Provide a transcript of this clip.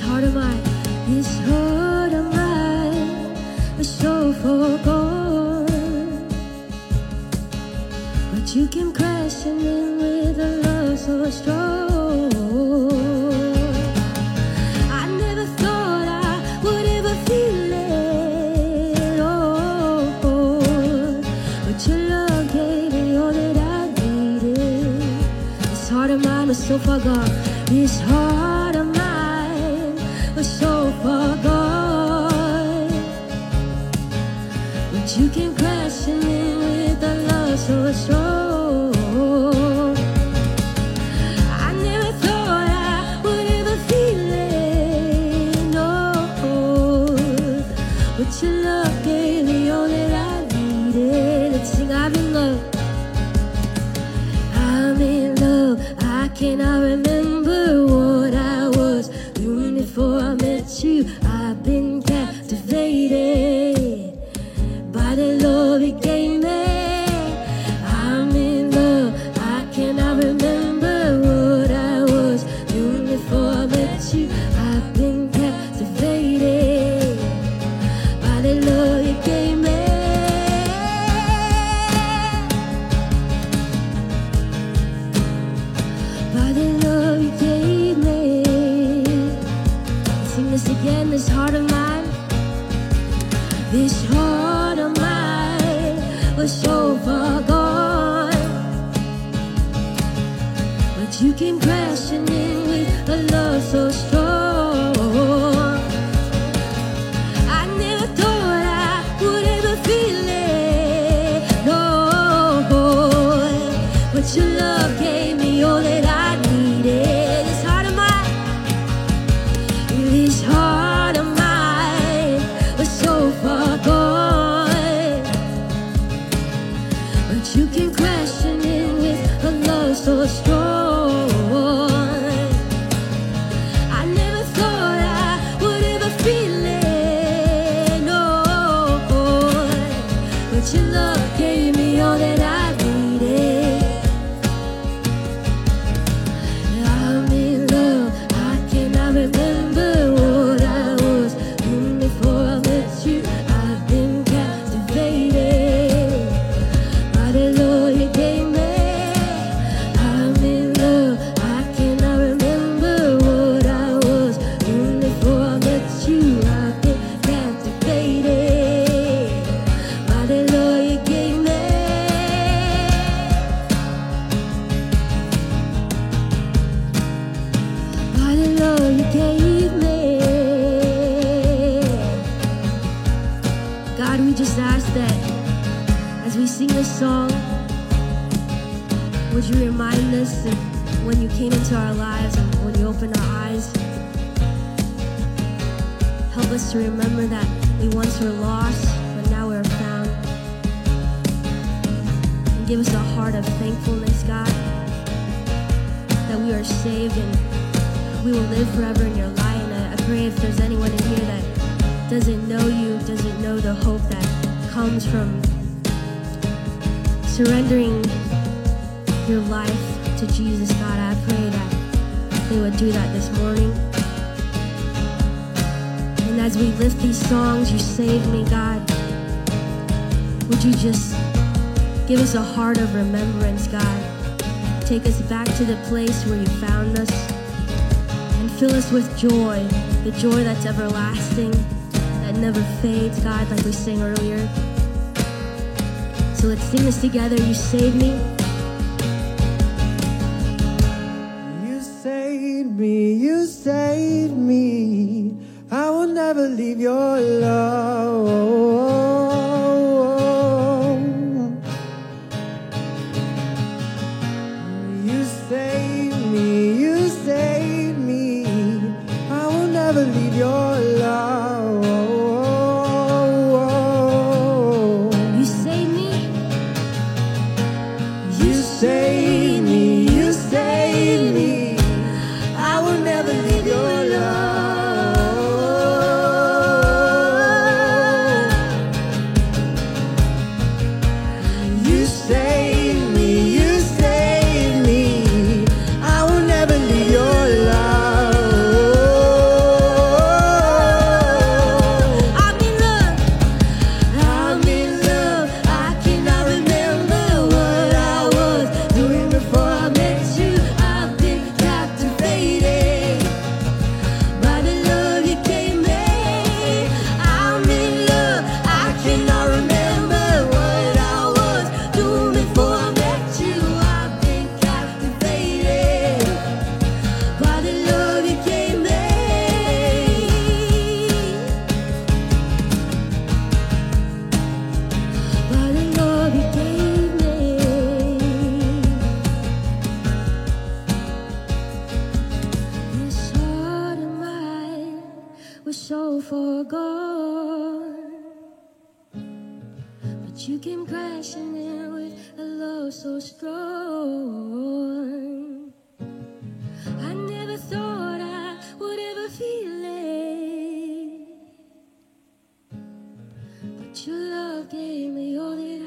heart of mine, this heart of mine was so far gone. But you came crashing in with a love so strong. I never thought I would ever feel it, oh, but your love gave me all that I needed. This heart of mine was so far gone. This heart of mine was so far gone. But you came crashing in with a love so strong. I never thought I would ever feel it, no. But your love gave me all that I needed. Let's sing, I'm in love. I'm in love. I cannot remember what I was doing before I met you. I've been captivated by the love you gave me. I'm in love. I cannot remember what I was doing before I met you. I've been captivated by the love you gave me. By the love you gave me. Sing this again, this heart of mine. This heart of mine was so far gone. But you came crashing in with a love so strong. I never thought I would ever feel it, no. But your love gave me all that I needed. This heart of mine, this heart of mine was so far gone. But you came crashing in with a love so strong. I never thought I would ever feel it, no. But your love gave me all that I needed. I'm in love. I cannot remember what I was doing before I met you. I've been captivated by the love you gave me. I'm in love. I cannot remember what I was doing before I met you. I've been captivated by the love you gave me. By the love you gave me. God, we just ask that as we sing this song, would you remind us of when you came into our lives and when you opened our eyes? Help us to remember that we once were lost, but now we're found. And give us a heart of thankfulness, God, that we are saved and we will live forever in your light. And I pray if there's anyone in here that doesn't know you, doesn't know the hope that comes from surrendering your life to Jesus, God, I pray that they would do that this morning. And as we lift these songs, you saved me, God, would you just give us a heart of remembrance, God. Take us back to the place where you found us and fill us with joy, the joy that's everlasting, that never fades, God, like we sang earlier. So let's sing this together. You saved me. You saved me, you saved me. I will never leave your love. You saved me, you saved me. I will never leave your love. You saved me. You saved me, you saved me. I will never leave your love. was so far gone. But you came crashing in with a love so strong. I never thought I would ever feel it, but your love gave me all this.